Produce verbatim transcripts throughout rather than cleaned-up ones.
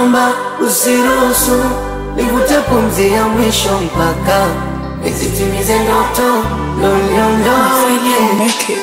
naomba usiruhusu nivute pumzi ya mwisho mpaka nizitimize ndoto ndo niondoke.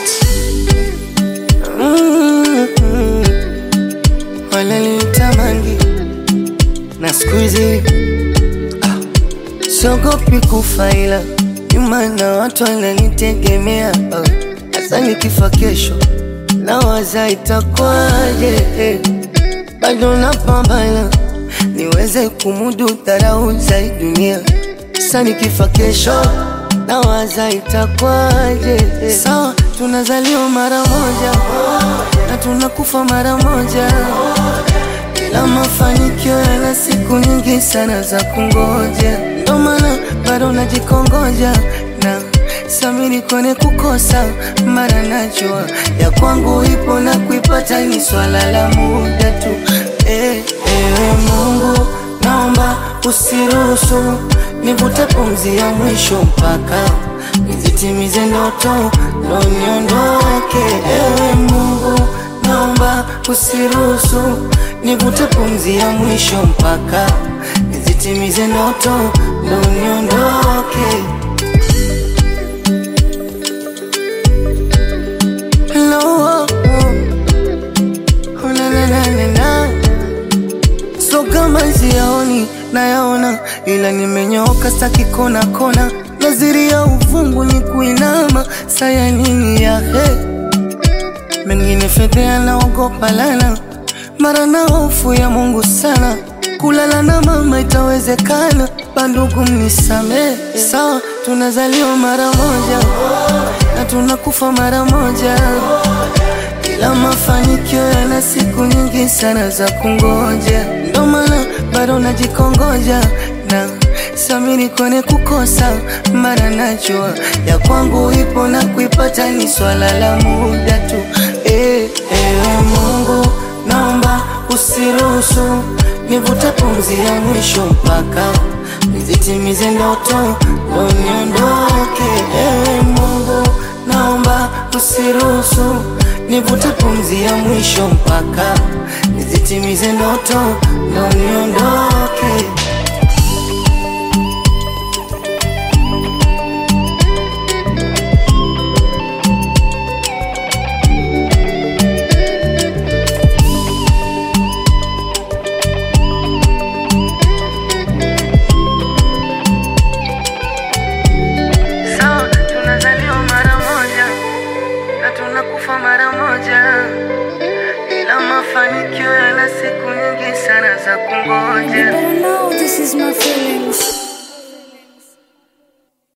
Mm-hmm. Wala nilitamani na siku hizi ah, siogopi kufa ila nyuma na watu wananitegemea ah. Hasa nikifa kesho nawaza itakuwaje eh. Bado napambana niweze kumudu dharau za dunia. Sasa nikifa kesho nawaza itakuwaje eh. Sawa tunazaliwa mara moja na tunakufa mara moja, ila mafanikio yana siku nyingi sana za kungoja. Ndo maana bado najikongoja na samini kone kukosa. Mara najua ya kwangu ipo na kuipata ni swala la muda tu eh. Ewe Mungu naomba usiruhusu nivute pumzi ya mwisho mpaka nizitimize ndoto ndo niondoke. Ewe Mungu naomba usiruhusu nivute pumzi ya mwisho mpaka nizitimize ndoto ndo niondoke. Hello, oh, oh, na na na na na. So kama siyaoni nayaona, ila nimenyoka staki kona kona. Naziri ya uvungu ni kuinama, saya nini ya he. Mengine fedhea naogopa lana, mara na hofu ya Mungu sana. Kulala na mama itawezekana, bandugu mnisame. Sawa tunazaliwa mara moja na tunakufa mara moja, ila mafanikio yana siku nyingi sana za kungoja. Ndo maana bado najikongoja na samini kone kukosa. Mara najua ya kwangu ipo na kuipata ni swala la muda tu eh. Ewe Mungu naomba usiruhusu nivute pumzi ya mwisho mpaka nizitimize ndoto ndo niondoke. Ewe Mungu naomba usiruhusu nivute pumzi ya mwisho mpaka nizitimize ndoto ndo niondoke. Tunakufa mara moja, ila mafanikio yana siku nyingi sana za kungoja.